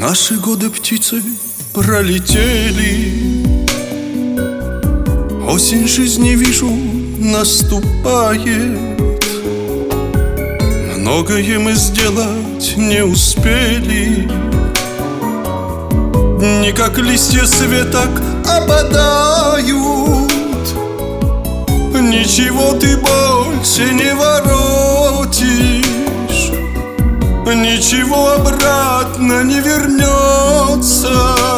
Наши годы птицы пролетели, осень жизни, вижу, наступает. Многое мы сделать не успели, не как листья с веток опадают. Ничего ты больше не воротишь, ничего обратно не вернется.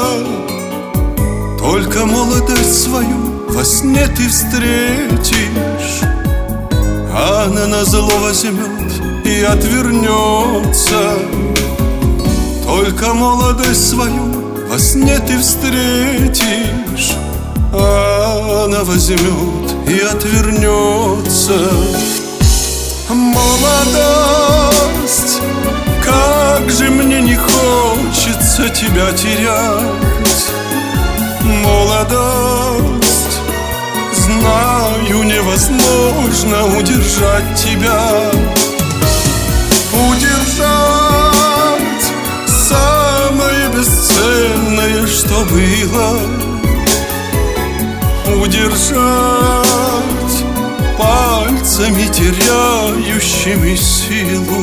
Только молодость свою во сне ты встретишь, а она назло возьмет и отвернется. Только молодость свою во сне ты встретишь, а она возьмет и отвернется. Молодость, как же мне не хочется тебя терять. Молодость, знаю, невозможно удержать тебя. Удержать самое бесценное, что было. Удержать пальцами, теряющими силу.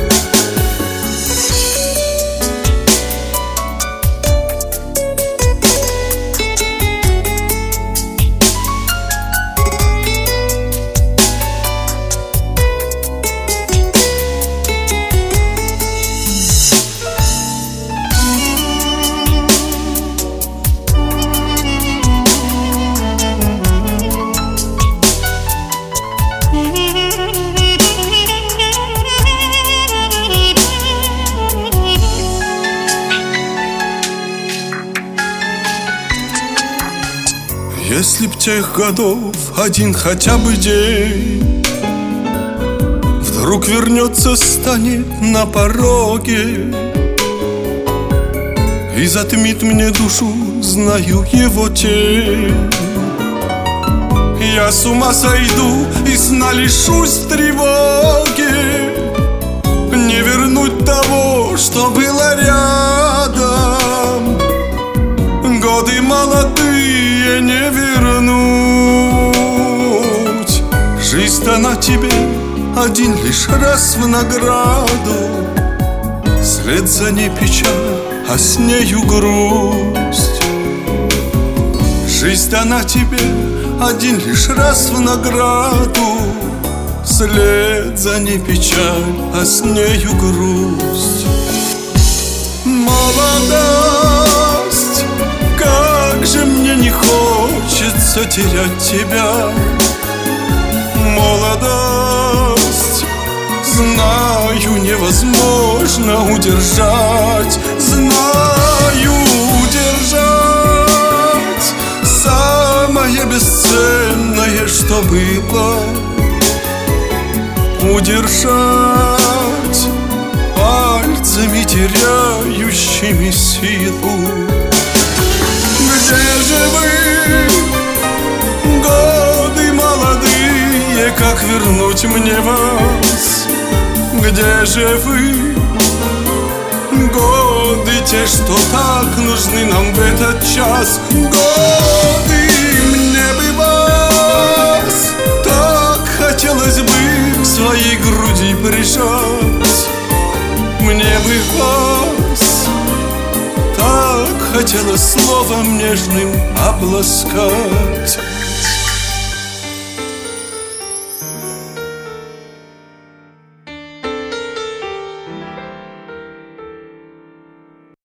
Если б тех годов один хотя бы день вдруг вернется, станет на пороге и затмит мне душу, знаю его тень. Я с ума сойду и сна лишусь в тревоге. Не вернуть того, что было рядом. Годы молодые не вернуть. Жизнь дана тебе один лишь раз в награду. След за ней печаль, а с нею грусть. Жизнь дана тебе один лишь раз в награду. След за ней печаль, а с нею грусть. Молодость, как же мне не хочется терять тебя. Молодость, знаю, невозможно удержать. Знаю, удержать самое бесценное, что было. Удержать пальцами, теряющими силу. Где же вы, годы молодые, как вернуть мне вас? Где же вы, годы те, что так нужны нам в этот час? Годы, мне бы вас так хотелось бы к своей груди прижать. Мне бы вас так хотелось словом нежным обласкать.